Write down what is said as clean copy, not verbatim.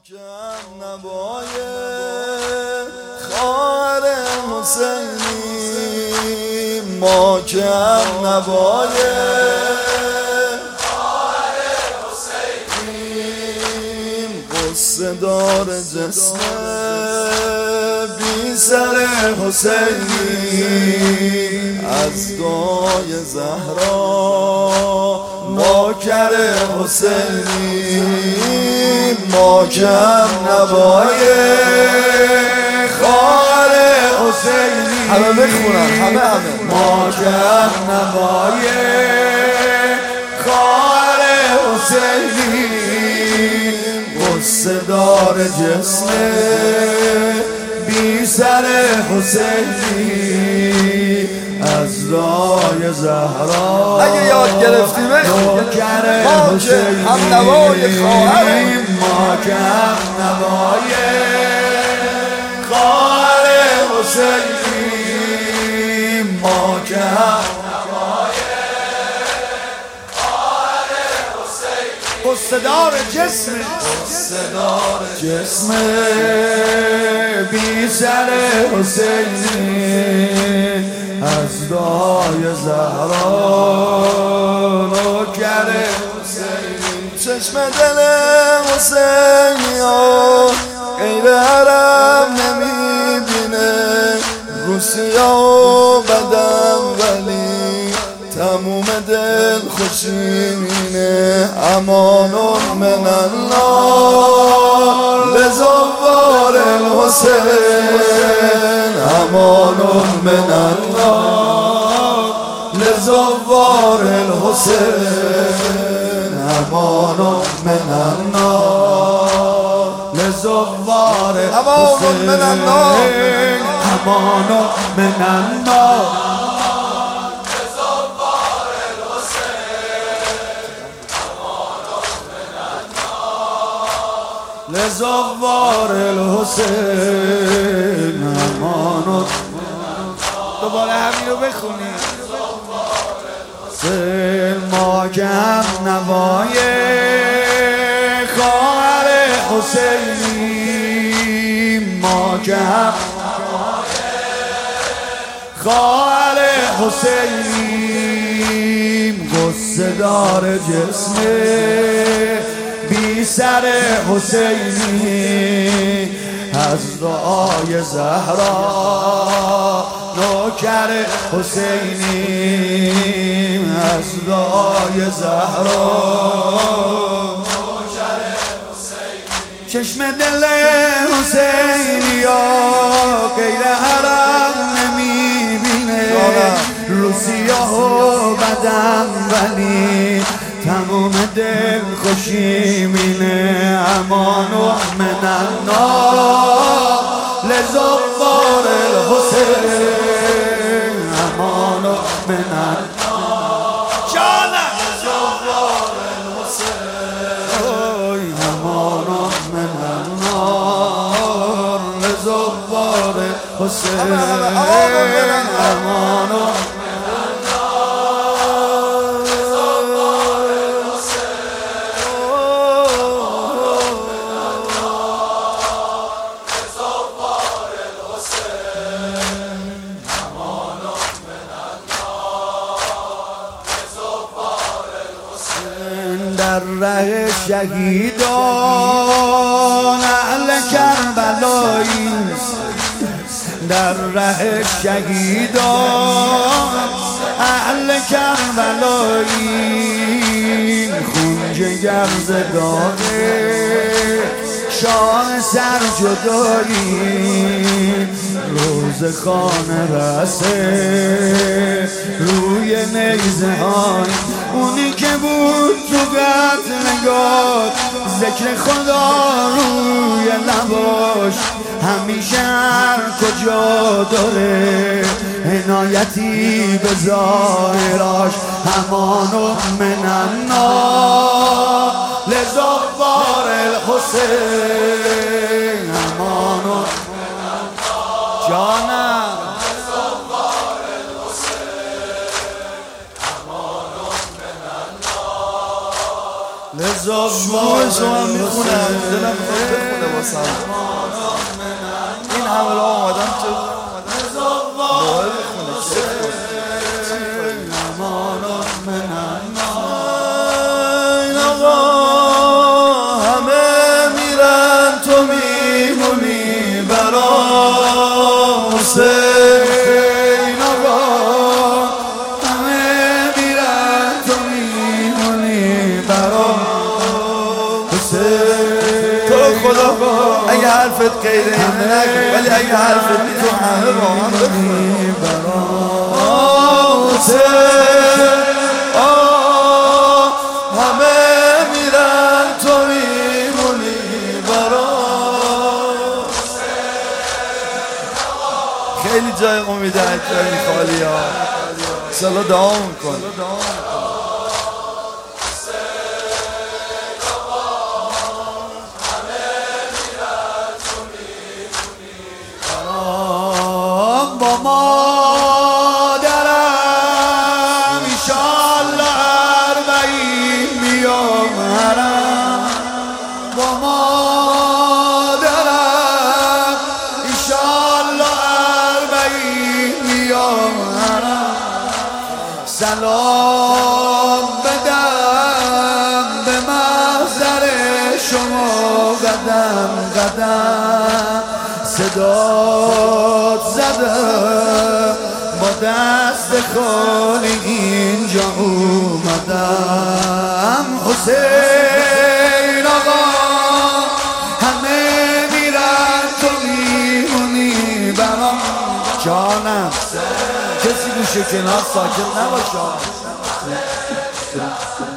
ماکم نوای خواهر حسینی، ماکم نوای خواهر حسینی، قصه دار جسم بی سر حسینی، از دای زهرا ماکر حسینی، ماکم نوای خواهر حسینی. همه بخونن همه ماکم نوای خواهر حسینی، قصه دار جسم بی سر حسینی، از رای زهرا اگه یاد گرفتی بخون. حسینی، هم نوای خواهر ماکم نوای خواهر حسینی، ماکم نوای خواهر حسینی، قصه دار جسم جسم بی سر حسینی، از دای زهرا نوکر حسینی، چشم دل حسینی ها غیر حرم نمیبینه، روسیا و بدم ولی تموم دل خوشیمینه، امان من الله لزوار الحسین، امان من الله لزوار الحسین، امان من الله لزوار الحسین، امان من الله لزوار الحسین، امان. دوباره همین رو بخونی. ماکم نوای خواهر حسینی، ماکم خواهر حسینی، قصه دار جسم بی سر حسینی، از رای زهرا نوکر حسینی، از رای زهرا نوکر حسینی، چشم دل حسینی ها غیر حرم نمیبینه، روسیا و بدم ولی تموم دل خوشیمینه، امان من الله لزوار الحسین، امان من الله جانم لزوار الحسین، امان من الله لزوار الحسین، امان در ره شهیدان اهل کربلایی، در ره شهیدان اهل کربلایی، خون جگر ز داغ شاه سر جدایی، روز خانه رسه روی نیزه های، اونی که بود تو قتلگاه ذکر خدا روی لباش، همیشه هر کجا داره عنایتی به ظاهراش، امان من الله لزوار الحسین، امان جانم لذا شما هم میخونم دلم واسم این همه را آمدم تو دوباره بخونه این آقا همه میرن تو میمونی برا حسین آقا همه میرن تو میمونی برا حسین تو خدا اگه حرفت غیر اینه نگو ولی اگه حرفت تو همه با هم بخونی برا حسین همه میرن تو میمونی برا خیلی جای امید اکرمی خالی ها سالا دوام کن با مادرم ایشالله 40 میام هرم با مادرم ایشالله 40 میام هرم سلام بدم به محضر شما قدم قدم صدات زدم با دست خالی اینجا اومدم حسین آقا همه میرن تو میمونی برام جانم کسی گوشه کنار ساکت نباشه